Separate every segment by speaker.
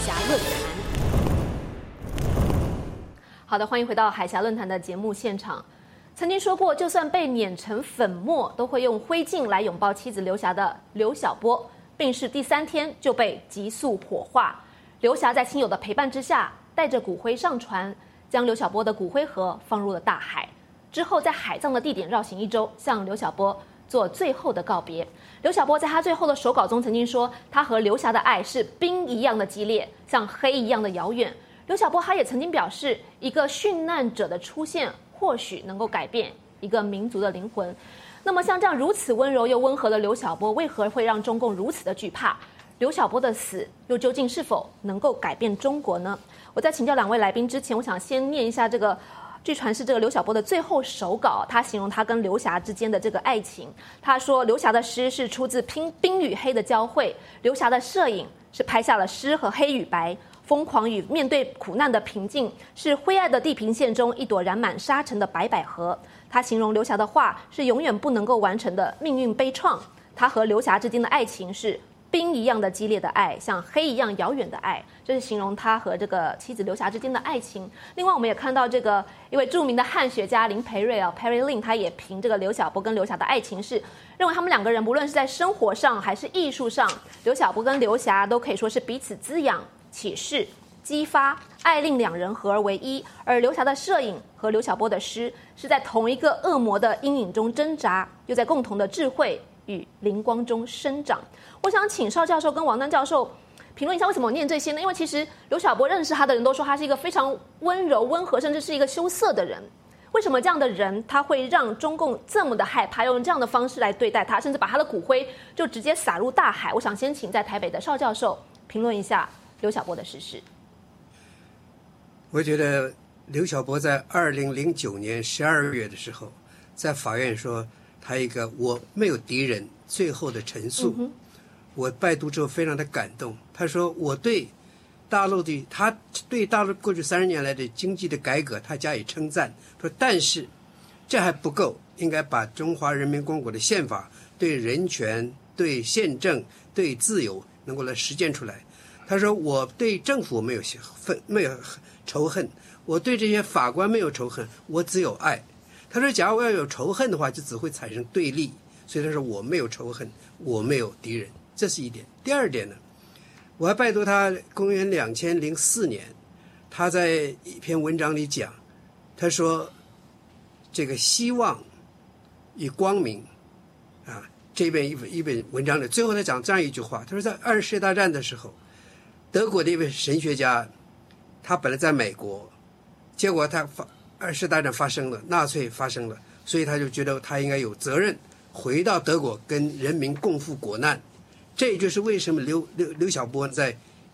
Speaker 1: 峡论坛。好的，欢迎回到海峡论坛的节目现场。曾经说过，就算被碾成粉末，都会用灰烬来拥抱妻子刘霞的刘晓波，病逝第3天就被急速火化。刘霞在亲友的陪伴之下，带着骨灰上船，将刘晓波的骨灰盒放入了大海。之后，在海葬的地点绕行1周，向刘晓波做最后的告别。刘晓波在他最后的手稿中曾经说，他和刘霞的爱是冰一样的激烈，像黑一样的遥远。刘晓波他也曾经表示，一个殉难者的出现，或许能够改变一个民族的灵魂。那么，像这样如此温柔又温和的刘晓波，为何会让中共如此的惧怕？刘晓波的死又究竟是否能够改变中国呢？我在请教2位来宾之前，我想先念一下这个。据传是这个刘晓波的最后手稿，他形容他跟刘霞之间的这个爱情。他说，刘霞的诗是出自冰与黑的交汇，刘霞的摄影是拍下了诗和黑与白，疯狂与面对苦难的平静，是灰暗的地平线中一朵染满沙尘的白百合。他形容刘霞的画是永远不能够完成的命运悲怆。他和刘霞之间的爱情是冰一样的激烈的爱，像黑一样遥远的爱，这是形容他和这个妻子刘霞之间的爱情。另外，我们也看到这个一位著名的汉学家林培瑞Perry Lin， 他也评这个刘晓波跟刘霞的爱情是认为他们2个人不论是在生活上还是艺术上，刘晓波跟刘霞都可以说是彼此滋养、启示、激发，爱令2人合而为一。而刘霞的摄影和刘晓波的诗是在同一个恶魔的阴影中挣扎，又在共同的智慧与灵光中生长。我想请邵教授跟王丹教授评论一下，为什么我念这些呢？因为其实刘晓波认识他的人都说他是一个非常温柔、温和，甚至是一个羞涩的人。为什么这样的人他会让中共这么的害怕，用这样的方式来对待他，甚至把他的骨灰就直接撒入大海？我想先请在台北的邵教授评论一下刘晓波的逝世。
Speaker 2: 我觉得刘晓波在2009年12月的时候，在法院说他一个我没有敌人最后的陈述。我拜读之后非常的感动。他说，我对大陆的他对大陆过去30年来的经济的改革，他加以称赞。说，但是这还不够，应该把中华人民共和国的宪法对人权、对宪政、对自由能够来实践出来。他说，我对政府没有仇恨，我对这些法官没有仇恨，我只有爱。他说，假如我要有仇恨的话，就只会产生对立。所以他说，我没有仇恨，我没有敌人。这是一点。第2点呢，我还拜读他公元2004年，他在一篇文章里讲，他说这个希望与光明啊，这边一本文章里最后他讲这样一句话，他说在2次世界大战的时候，德国的一位神学家，他本来在美国，结果2次世界大战发生了，纳粹发生了，所以他就觉得他应该有责任回到德国跟人民共赴国难。这就是为什么刘晓波在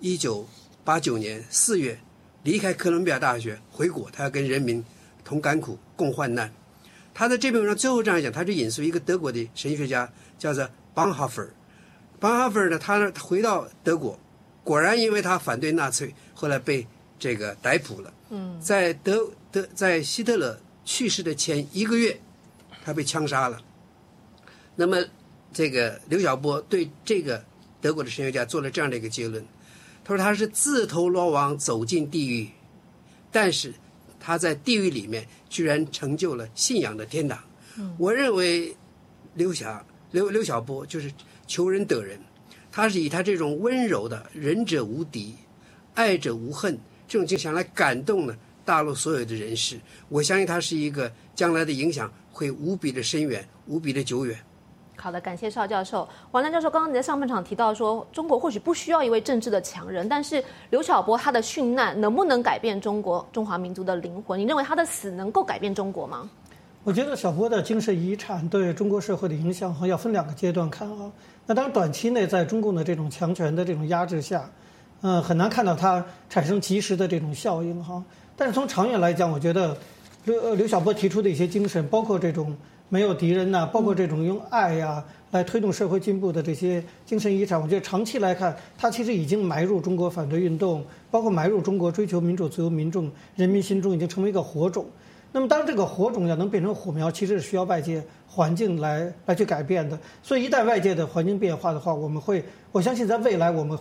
Speaker 2: 1989年4月离开哥伦比亚大学回国，他要跟人民同甘苦共患难。他在这篇文章最后这样讲，他就引述一个德国的神学家叫做邦哈弗尔。邦哈弗尔呢，他回到德国，果然因为他反对纳粹，后来被这个逮捕了。在希特勒去世的前1个月，他被枪杀了。那么这个刘晓波对这个德国的神学家做了这样的一个结论，他说他是自投罗网走进地狱，但是他在地狱里面居然成就了信仰的天堂。我认为刘晓波就是求人得人，他是以他这种温柔的仁者无敌、爱者无恨这种精神来感动了大陆所有的人士。我相信他是一个将来的影响会无比的深远、无比的久远。
Speaker 1: 好的，感谢邵教授。王丹教授，刚刚你在上半场提到说，中国或许不需要一位政治的强人，但是刘晓波他的殉难能不能改变中华民族的灵魂？你认为他的死能够改变中国吗？
Speaker 3: 我觉得小波的精神遗产对中国社会的影响要分2个阶段看啊。那当然，短期内在中共的这种强权的这种压制下，很难看到它产生及时的这种效应哈。但是从长远来讲，我觉得刘晓波提出的一些精神，包括这种没有敌人呐，包括这种用爱呀来推动社会进步的这些精神遗产，我觉得长期来看，它其实已经埋入中国反对运动，包括埋入中国追求民主自由民众人民心中，已经成为一个火种。那么当这个火种要能变成火苗，其实是需要外界环境来去改变的。所以一旦外界的环境变化的话，我相信在未来我们会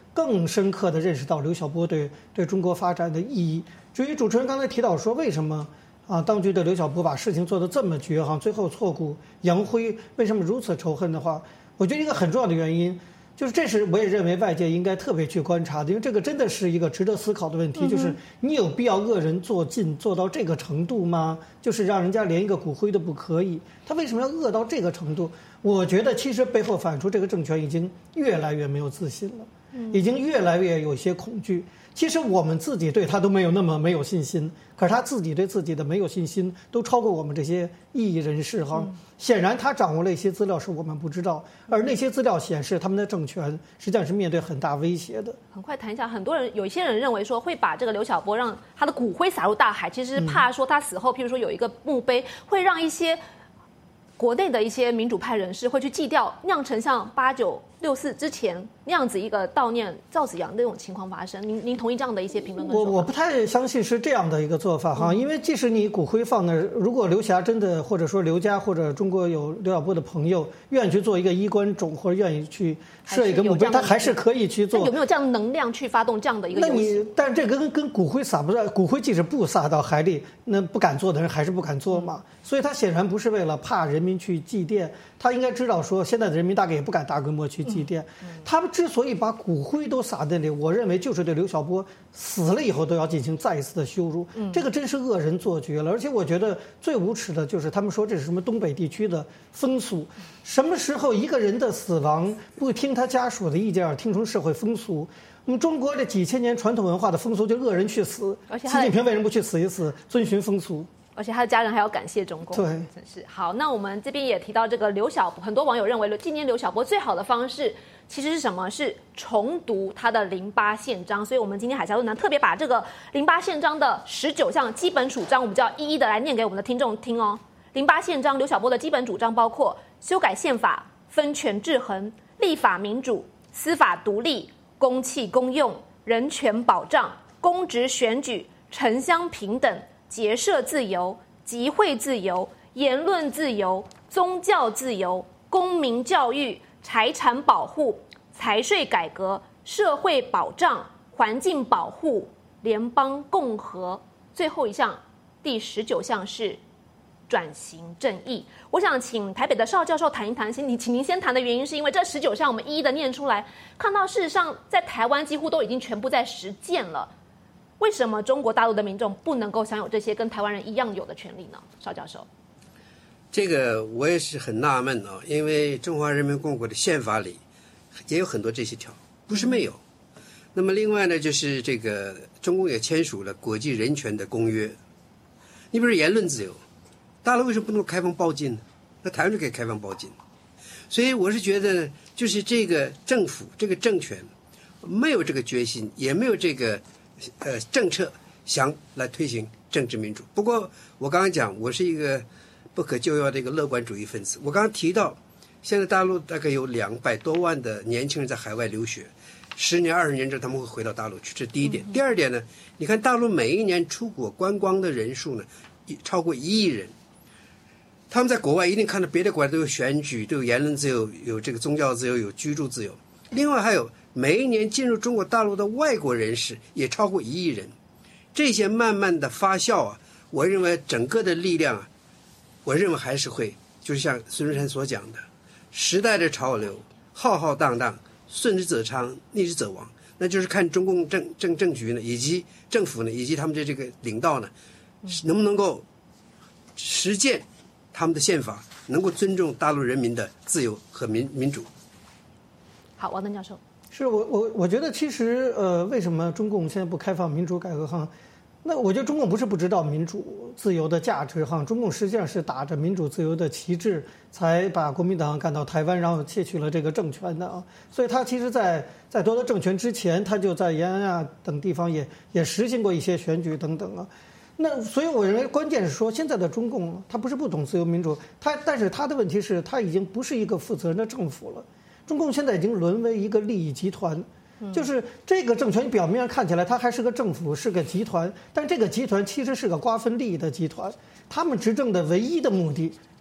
Speaker 3: 更深刻地认识到刘晓波对中国发展的意义。至于主持人刚才提到说为什么当局对刘晓波把事情做得这么绝最后挫骨扬灰，为什么如此仇恨的话，我觉得一个很重要的原因就是这是我也认为外界应该特别去观察的，因为这个真的是一个值得思考的问题，就是你有必要恶人做尽做到这个程度吗？就是让人家连一个骨灰都不可以，他为什么要恶到这个程度？我觉得其实背后反出这个政权已经越来越没有自信了，已经越来越有一些恐惧。其实我们自己对他都没有那么没有信心，可是他自己对自己的没有信心都超过我们这些异议人士显然他掌握了一些资料是我们不知道，而那些资料显示他们的政权实际上是面对很大威胁的。
Speaker 1: 很快谈一下，有一些人认为说会把这个刘晓波让他的骨灰撒入大海，其实是怕说他死后，譬如说有一个墓碑，会让一些国内的一些民主派人士会去祭吊，酿成像8964之前那样子一个悼念赵紫阳的那种情况发生。您同意这样的一些评论跟说法？
Speaker 3: 我不太相信是这样的一个做法因为即使你骨灰放那儿，如果刘霞真的或者说刘家或者中国有刘晓波的朋友愿意去做一个衣冠冢，或者愿意去设一个墓碑，他还是可以去做。
Speaker 1: 有没有这样的能量去发动这样的一个游戏？
Speaker 3: 但这跟骨灰撒不在，骨灰即使不撒到海里，那不敢做的人还是不敢做嘛。所以他显然不是为了怕人民去祭奠，他应该知道说现在的人民大概也不敢大规模去祭奠。他们之所以把骨灰都撒在那里，我认为就是对刘晓波死了以后都要进行再一次的羞辱。这个真是恶人做绝了。而且我觉得最无耻的就是他们说这是什么东北地区的风俗，什么时候一个人的死亡不听他家属的意见而听成社会风俗？中国这几千年传统文化的风俗就恶人去死，习近平为什么不去死一死，遵循风俗？
Speaker 1: 而且他的家人还要感谢中共，
Speaker 3: 对，
Speaker 1: 真是好。那我们这边也提到这个刘晓波，很多网友认为纪念刘晓波最好的方式其实是什么？是重读他的08宪章。所以我们今天海峡论坛特别把这个08宪章的19项基本主张，我们就要一一的来念给我们的听众听哦。08宪章刘晓波的基本主张包括修改宪法、分权制衡、立法民主、司法独立、公器公用、人权保障、公职选举、城乡平等、结社自由、集会自由、言论自由、宗教自由、公民教育、财产保护、财税改革、社会保障、环境保护、联邦共和。最后一项，第19项是转型正义。我想请台北的邵教授谈一谈，请您先谈的原因是因为这19项我们一一的念出来，看到事实上在台湾几乎都已经全部在实践了。为什么中国大陆的民众不能够享有这些跟台湾人一样有的权利呢？邵教授，
Speaker 2: 这个我也是很纳闷因为中华人民共和国的宪法里也有很多这些条，不是没有。那么另外呢，就是这个中共也签署了国际人权的公约。你比如言论自由，大陆为什么不能开放报禁呢？那台湾就可以开放报禁。所以我是觉得，就是这个政府这个政权没有这个决心，也没有这个政策想来推行政治民主。不过我刚刚讲，我是一个不可救药的一个乐观主义分子。我刚刚提到，现在大陆大概有200多万的年轻人在海外留学，10年、20年之后他们会回到大陆去，这是第一点。第二点呢，你看大陆每一年出国观光的人数呢，超过1亿人。他们在国外一定看到别的国家都有选举，都有言论自由，有这个宗教自由，有居住自由。另外还有每一年进入中国大陆的外国人士也超过1亿人。这些慢慢的发酵我认为整个的力量我认为还是会，就是像孙中山所讲的，时代的潮流浩浩荡荡，顺之则昌，逆之则亡。那就是看中共政局呢，以及政府呢，以及他们的这个领导呢，能不能够实践他们的宪法，能够尊重大陆人民的自由和民主。
Speaker 1: 好，王登教授。
Speaker 3: 是我觉得其实为什么中共现在不开放民主改革那我觉得中共不是不知道民主自由的价值中共实际上是打着民主自由的旗帜才把国民党赶到台湾，然后窃取了这个政权的所以他其实在夺得政权之前，他就在延安等地方也实行过一些选举等等那所以我认为关键是说，现在的中共他不是不懂自由民主，但是他的问题是他已经不是一个负责任的政府了。中共现在已经沦为一个利益集团，就是这个政权表面上看起来它还是个政府，是个集团，但这个集团其实是个瓜分利益的集团。他们执政的唯一的目的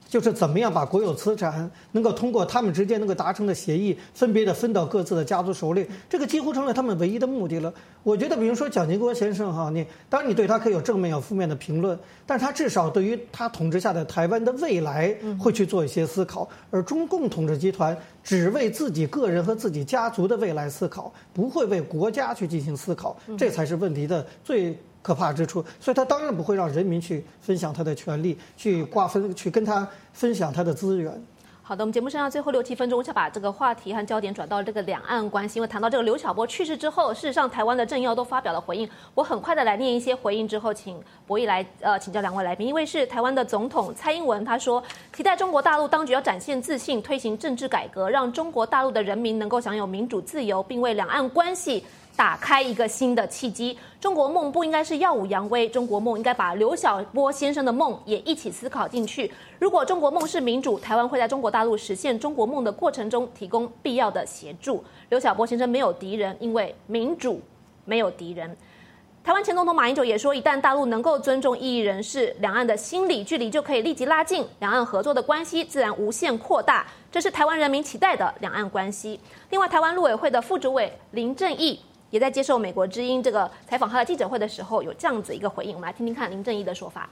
Speaker 3: 就是怎么样把国有资产能够通过他们之间能够达成的协议，分别的分到各自的家族手里，这个几乎成了他们唯一的目的了。我觉得，比如说蒋经国先生哈，当然你对他可以有正面有负面的评论，但是他至少对于他统治下的台湾的未来会去做一些思考，而中共统治集团只为自己个人和自己家族的未来思考，不会为国家去进行思考，这才是问题的最可怕之处，所以他当然不会让人民去分享他的权利，去瓜分，去跟他分享他的资源。
Speaker 1: 好的，我们节目剩下最后6、7分钟，我想把这个话题和焦点转到这个两岸关系。因为谈到这个刘晓波去世之后，事实上台湾的政要都发表了回应。我很快的来念一些回应之后，请博弈来请教2位来宾。一位是台湾的总统蔡英文，他说期待中国大陆当局要展现自信，推行政治改革，让中国大陆的人民能够享有民主自由，并为两岸关系打开一个新的契机。中国梦不应该是耀武扬威，中国梦应该把刘晓波先生的梦也一起思考进去。如果中国梦是民主，台湾会在中国大陆实现中国梦的过程中提供必要的协助。刘晓波先生没有敌人，因为民主没有敌人。台湾前总统马英九也说，一旦大陆能够尊重异议人士，两岸的心理距离就可以立即拉近，两岸合作的关系自然无限扩大，这是台湾人民期待的两岸关系。另外，台湾陆委会的副主委林正义也在接受美国之音这个采访他的记者会的时候，有这样子一个回应，我们来听听看林正义的说法。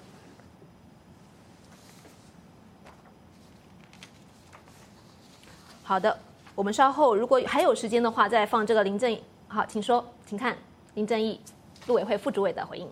Speaker 1: 好的，我们稍后如果还有时间的话，再放这个林正义。好，请说，请看林正义陆委会副主委的回应。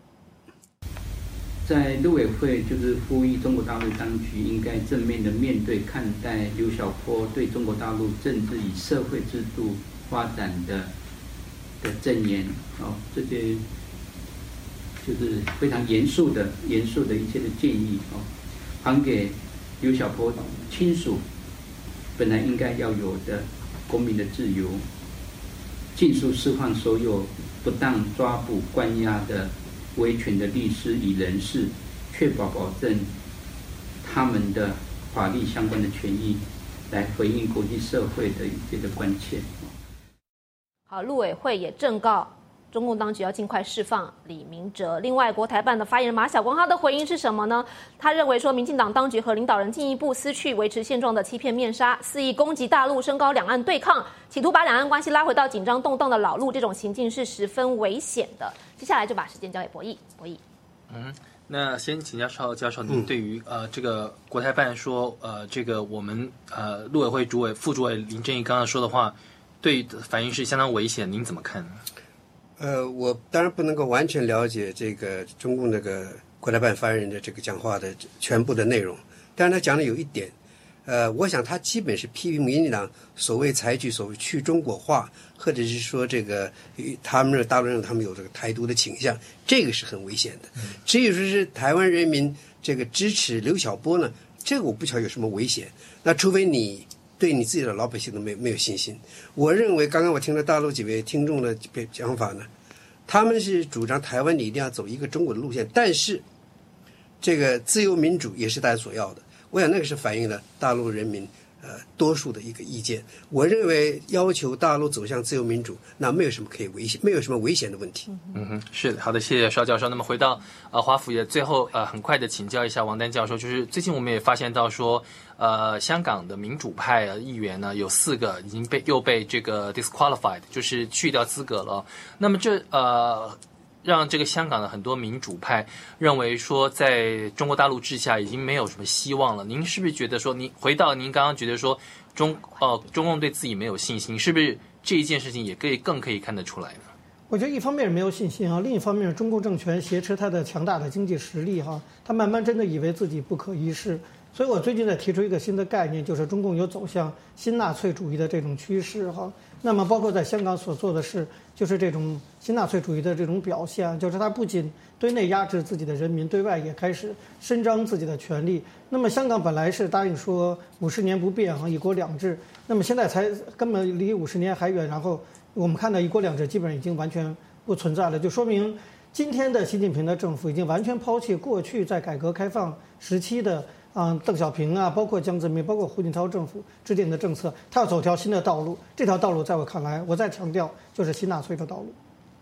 Speaker 4: 在陆委会就是呼吁中国大陆当局应该正面的面对看待刘晓波对中国大陆政治与社会制度发展的证言，这些就是非常严肃的一些的建议，还给刘晓波亲属本来应该要有的公民的自由，尽速释放所有不当抓捕关押的维权的律师与人士，确保保证他们的法律相关的权益，来回应国际社会的一些的关切。
Speaker 1: 好，陆委会也正告中共当局要尽快释放李明哲。另外，国台办的发言人马晓光他的回应是什么呢？他认为说，民进党当局和领导人进一步撕去维持现状的欺骗面纱，肆意攻击大陆，升高两岸对抗，企图把两岸关系拉回到紧张动荡的老路，这种行径是十分危险的。接下来就把时间交给博弈。
Speaker 5: 那先请教授，您对于这个国台办说这个我们陆委会主委副主委林正义刚刚说的话，对反应是相当危险，您怎么看呢？
Speaker 2: 我当然不能够完全了解这个中共那个国台办发言人的这个讲话的全部的内容，但是他讲的有一点，我想他基本是批评民进党所谓采取所谓去中国化，或者是说这个他们大陆人他们有这个台独的倾向，这个是很危险的。至于说是台湾人民这个支持刘晓波呢，这个我不晓得有什么危险。那除非你对你自己的老百姓都没有信心。我认为刚刚我听了大陆几位听众的讲法呢，他们是主张台湾你一定要走一个中国的路线，但是这个自由民主也是大家所要的。我想那个是反映了大陆人民多数的一个意见。我认为要求大陆走向自由民主，那没有什么可以危险，没有什么危险的问题。
Speaker 5: 是的，好的，谢谢邵教授。那么回到华府也最后很快的请教一下王丹教授，就是最近我们也发现到说，香港的民主派议员呢有4个已经又被这个 disqualified， 就是去掉资格了。那么这让这个香港的很多民主派认为说，在中国大陆治下已经没有什么希望了。您是不是觉得说，您回到您刚刚觉得说中共对自己没有信心，是不是这一件事情也更可以看得出来呢？
Speaker 3: 我觉得一方面是没有信心啊，另一方面是中共政权挟持它的强大的经济实力哈，它慢慢真的以为自己不可一世。所以我最近在提出一个新的概念，就是中共有走向新纳粹主义的这种趋势哈。那么包括在香港所做的事，就是这种新纳粹主义的这种表现，就是它不仅对内压制自己的人民，对外也开始伸张自己的权利。那么香港本来是答应说50年不变啊，一国两制，那么现在才根本离50年还远，然后我们看到一国两制基本上已经完全不存在了，就说明今天的习近平的政府已经完全抛弃过去在改革开放时期的邓小平啊，包括江泽民，包括胡锦涛政府制定的政策，他要走条新的道路。这条道路在我看来，我再强调，就是新纳粹的道路。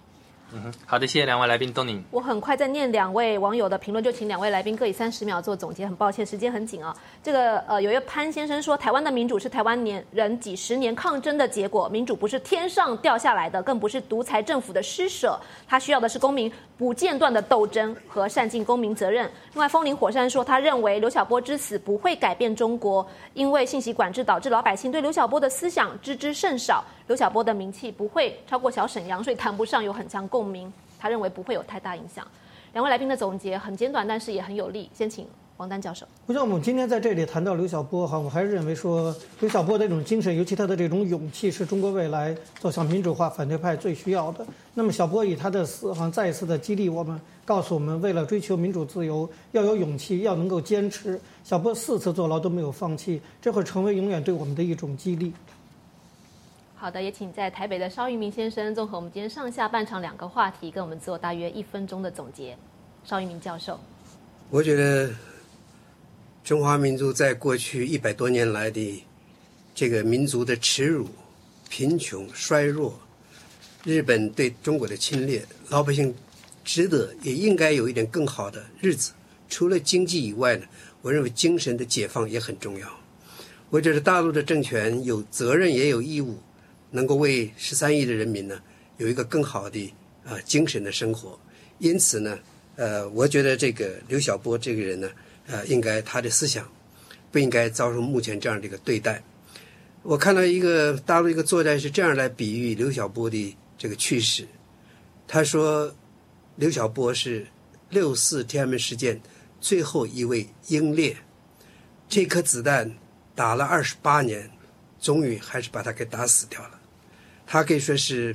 Speaker 5: 好的，谢谢两位来宾，东宁。
Speaker 1: 我很快再念2位网友的评论，就请2位来宾各以30秒做总结。很抱歉，时间很紧啊。这个有一位潘先生说，台湾的民主是台湾人几十年抗争的结果，民主不是天上掉下来的，更不是独裁政府的施舍，他需要的是公民不间断的斗争和善尽公民责任。另外，风林火山说，他认为刘晓波之死不会改变中国，因为信息管制导致老百姓对刘晓波的思想知之甚少，刘晓波的名气不会超过小沈阳，所以谈不上有很强共鸣。他认为不会有太大影响。2位来宾的总结很简短，但是也很有力。先请王丹教授。
Speaker 3: 我想我们今天在这里谈到刘晓波我还是认为说刘晓波的这种精神，尤其他的这种勇气，是中国未来走向民主化反对派最需要的。那么晓波以他的死再一次的激励我们，告诉我们为了追求民主自由要有勇气，要能够坚持。晓波4次坐牢都没有放弃，这会成为永远对我们的一种激励。
Speaker 1: 好的，也请在台北的邵玉明先生综合我们今天上下半场2个话题，跟我们做大约1分钟的总结。邵玉明教授，
Speaker 2: 我觉得中华民族在过去100多年来的这个民族的耻辱、贫穷、衰弱，日本对中国的侵略，老百姓值得也应该有一点更好的日子。除了经济以外呢，我认为精神的解放也很重要。我觉得大陆的政权有责任也有义务，能够为13亿的人民呢有一个更好的精神的生活。因此呢，我觉得这个刘晓波这个人呢，应该他的思想不应该遭受目前这样的一个对待。我看到大陆一个作家是这样来比喻刘晓波的这个去世，他说刘晓波是6·4天安门事件最后一位英烈，这颗子弹打了28年，终于还是把他给打死掉了。他可以说是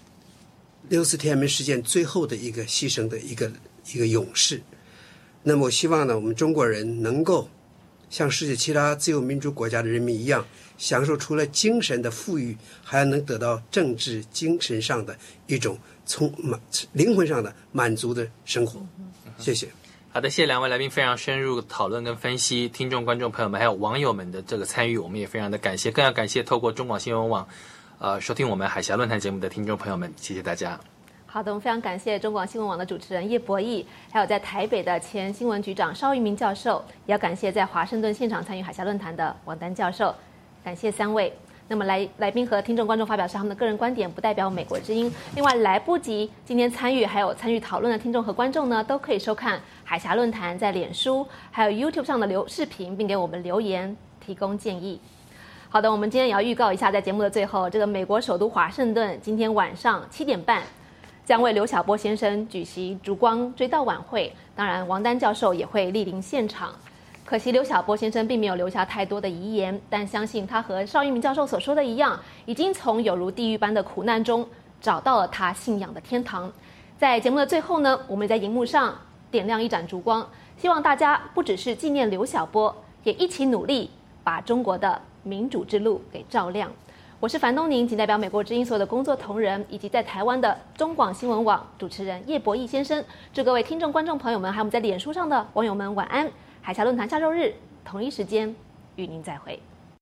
Speaker 2: 6·4天安门事件最后的一个牺牲的一个勇士。那么我希望呢，我们中国人能够像世界其他自由民主国家的人民一样，享受除了精神的富裕，还能得到政治精神上的一种灵魂上的满足的生活。谢谢。
Speaker 5: 好的，谢谢2位来宾非常深入讨论跟分析，听众、观众朋友们还有网友们的这个参与，我们也非常的感谢，更要感谢透过中广新闻网收听我们海峡论坛节目的听众朋友们，谢谢大家。
Speaker 1: 好的，我们非常感谢中广新闻网的主持人叶博弈，还有在台北的前新闻局长邵玉明教授，也要感谢在华盛顿现场参与海峡论坛的王丹教授，感谢3位。那么来宾和听众观众发表是他们的个人观点，不代表美国之音。另外来不及今天参与还有参与讨论的听众和观众呢，都可以收看海峡论坛在脸书还有 YouTube 上的视频，并给我们留言提供建议。好的，我们今天也要预告一下，在节目的最后，这个美国首都华盛顿今天晚上7点半将为刘晓波先生举行烛光追悼晚会，当然王丹教授也会莅临现场。可惜刘晓波先生并没有留下太多的遗言，但相信他和邵玉明教授所说的一样，已经从有如地狱般的苦难中找到了他信仰的天堂。在节目的最后呢，我们在荧幕上点亮一盏烛光，希望大家不只是纪念刘晓波，也一起努力把中国的民主之路给照亮。我是樊东宁，仅代表美国之音所有的工作同仁，以及在台湾的中广新闻网主持人叶博弈先生，祝各位听众、观众朋友们，还有我们在脸书上的网友们晚安。海峡论坛下周日同一时间与您再会。